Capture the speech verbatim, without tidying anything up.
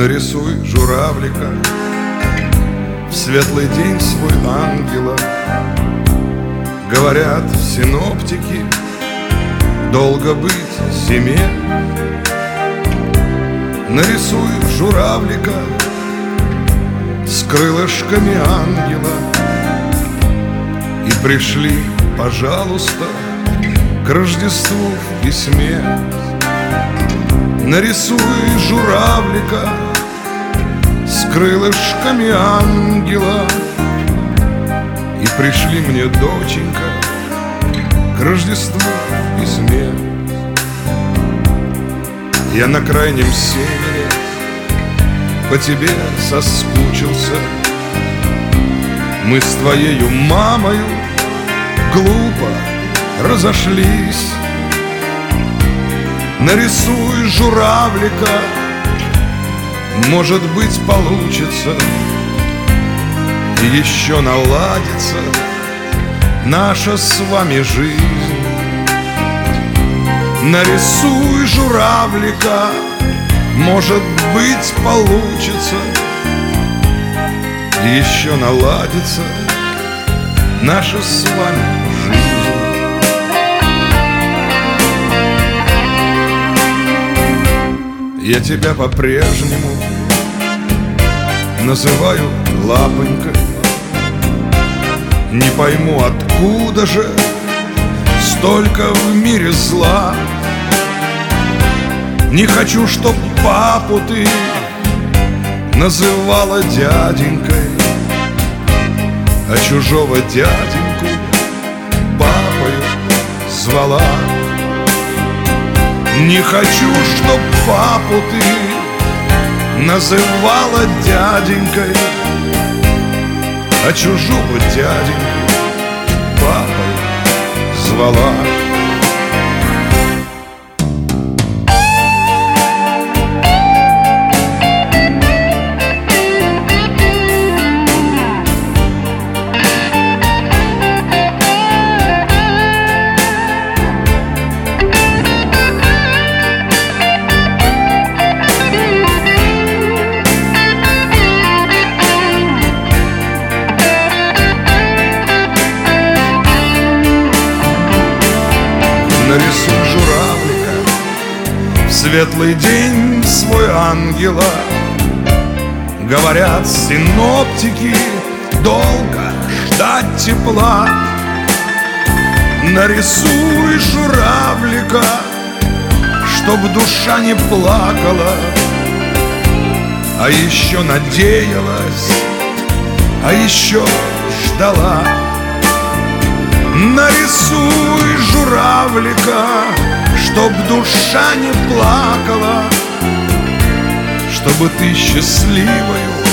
Нарисуй журавлика, в светлый день свой ангела. Говорят синоптики, долго быть зиме. Нарисуй журавлика с крылышками ангела и пришли, пожалуйста, к Рождеству в письме. Нарисуй журавлика с крылышками ангела и пришли мне, доченька, к Рождеству в письме. Я на крайнем севере по тебе соскучился. Мы с твоею мамою глупо разошлись. Нарисуй журавлика, может быть, получится, и еще наладится наша с вами жизнь. Нарисуй журавлика, может быть, получится, и еще наладится наша с вами жизнь. Я тебя по-прежнему называю лапонькой. Не пойму, откуда же столько в мире зла. Не хочу, чтоб папу ты называла дяденькой, а чужого дяденьку папою звала. Не хочу, чтоб папу ты называла дяденькой, а чужого дяденьку папой звала. Нарисуй журавлика, в светлый день свой ангела. Говорят синоптики, долго ждать тепла. Нарисуй журавлика, чтоб душа не плакала, а еще надеялась, а еще ждала. Нарисуй журавлика, чтоб душа не плакала, чтобы ты счастливою